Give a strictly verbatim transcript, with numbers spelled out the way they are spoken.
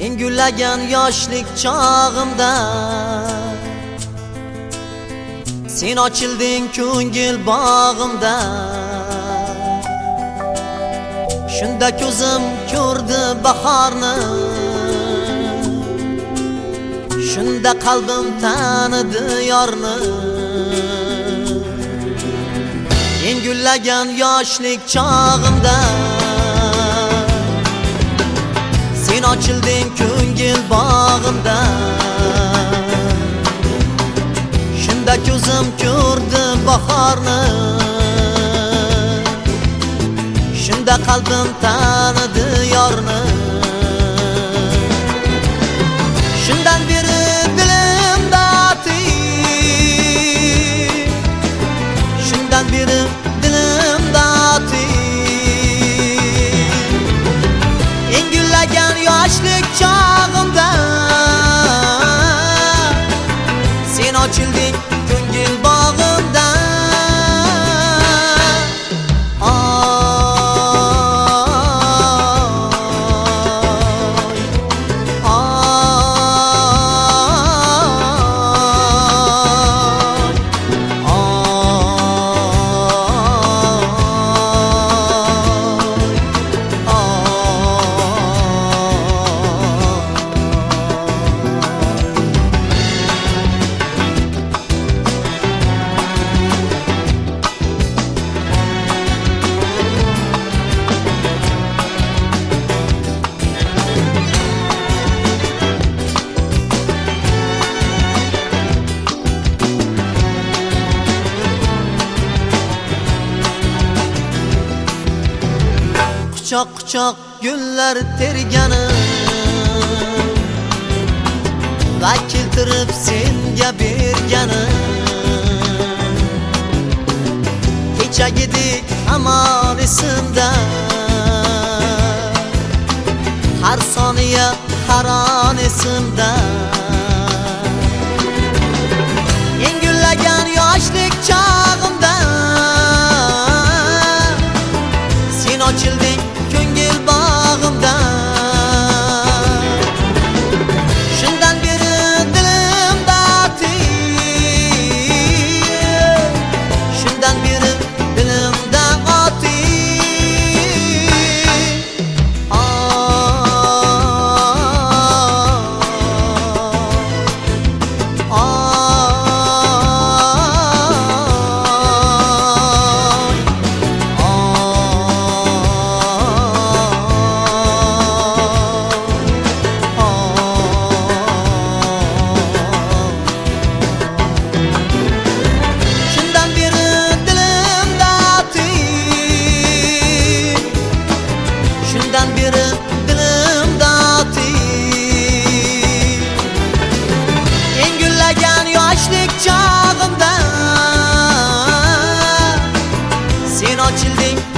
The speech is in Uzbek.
Engüllagan yoshlik chog'imda sen ochilding ko'ngil bog'imda. Shunda ko'zim ko'rdi bahorni, shunda qalbim tanidi yorni. Engüllagan yoshlik chog'imda sen ochilding ko'ngil bog'imda. Shunda ko'zim ko'rdi bahorni, shunda qalbim tanidi yorni. Shundan beri dilimda atir, shundan beri dilimda atir. Engüllagan yoshlik chog'imda sen ochilding ko'ngil bog'imda. Quchoq quchoq gullar terganim va keltirib senga berganim. Kechagidek hamon esimda, har soniya har on esimda. Engüllagan yoshlik chog'imda sen ochilding ko'ngil bog'imda. Shundan beri dilimda atir, shundan beri dilimda atir. Ay, ay, shundan beri dilimda atir. Engüllagan yoshlik chog'imda sen ochilding